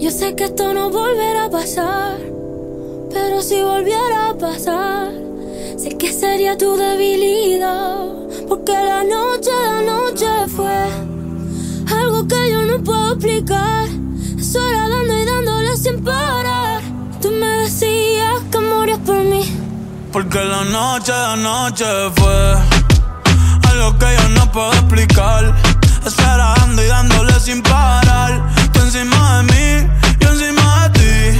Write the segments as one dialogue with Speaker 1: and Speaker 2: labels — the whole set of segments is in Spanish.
Speaker 1: Yo sé que esto no volverá a pasar, pero si volviera a pasar, sé que sería tu debilidad. Porque la noche fue algo que yo no puedo explicar. Es hora dando y dándole sin parar. Tú me decías que morías por mí.
Speaker 2: Porque la noche fue algo que yo no puedo explicar. Es hora dando y dándole sin parar. Tú encima de mí, yo encima de ti.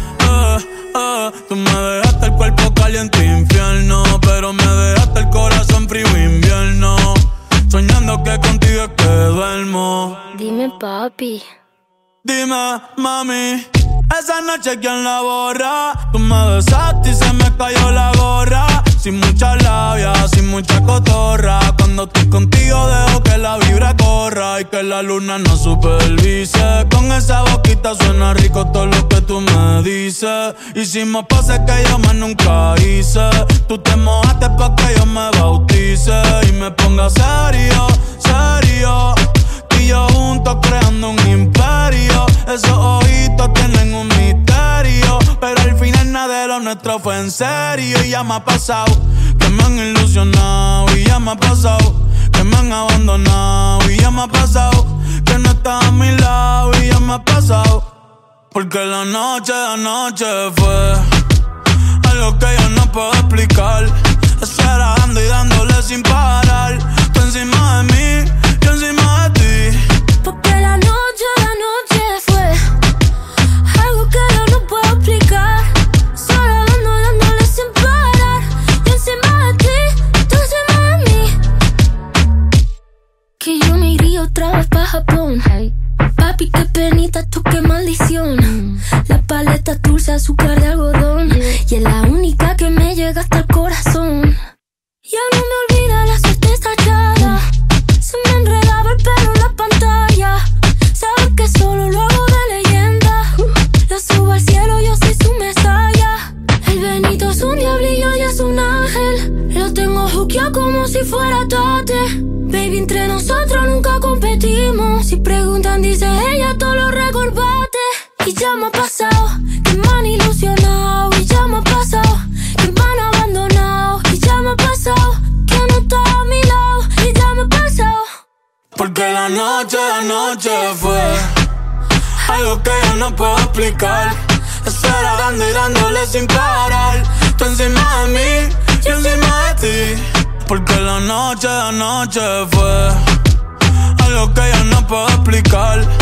Speaker 2: Tú me dejaste el cuerpo caliente infierno, pero me dejaste el corazón frío invierno. Soñando que contigo es que duermo.
Speaker 1: Dime, papi.
Speaker 2: Dime, mami. Esa noche ¿quién la borra? Tú me besaste y se me cayó la gorra. Sin mucha labia, sin mucha cotorra. Cuando estoy contigo dejo que la vibra corra y que la luna no supervise. Con esa boquita suena rico todo lo que tú me dices. Hicimos pases que yo más nunca hice. Tú te mojaste pa' que yo me bautice y me ponga serio, serio. Tú y yo juntos creando un imperio. Esos ojitos tienen un misterio, pero al final nada de lo nuestro fue en serio. Y ya me ha pasado que me han ilusionado, y ya me ha pasado que me han abandonado, y ya me ha pasado que no estás a mi lado, y ya me ha pasado. Porque la noche fue algo que yo no puedo explicar. Eso era dando y dándole sin parar. Tú encima de mí, yo encima de ti.
Speaker 1: Porque la noche fue algo que yo no puedo explicar. Solo dándole sin parar. Yo encima de ti, tú encima de mí. Que yo me iría otra vez pa' Japón. Hey. Papi, qué penita, tú qué maldición. La paleta dulce, azúcar de algodón. Y es la única que me llega hasta el corazón. Ya no me olvida la suerte estallada. Se me enredaba el pelo en la pantalla. Sabes que solo lo hago de leyenda. Lo subo al cielo, yo soy su mesaya. El Benito es un diablillo y es un ángel. Lo tengo juqueado como si fuera Tate. Baby, entre nosotros nunca competimos. Si preguntan, dice ella, todo lo recordate. Y ya me ha pasado que me han ilusionado. Y ya me ha pasado que me han abandonado. Y ya me ha pasado que no está a mi lado. Y ya me ha pasado.
Speaker 2: Porque la noche fue algo que yo no puedo explicar. Eso era dando y dándole sin parar. Tú encima de mí, yo encima de ti. Porque la noche fue algo que yo no puedo explicar.